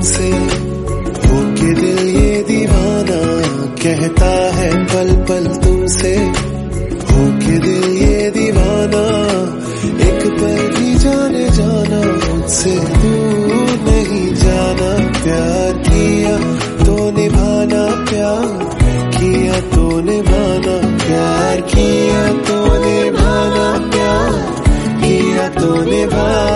तुमसे, होके दिल ये दीवाना कहता है पल पल तुमसे, होके दिल ये दीवाना एक पल भी जाने जाना मुझसे दूर नहीं जाना। प्यार किया तो निभाना, प्यार किया तो निभाना, प्यार किया तो निभाना, प्यार किया तो निभाना।